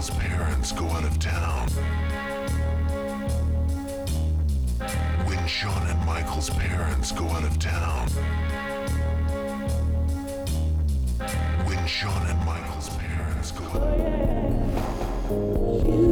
Michael's parents go out of town. When Sean and Michael's parents go out of town. When Sean and Michael's parents go out of town.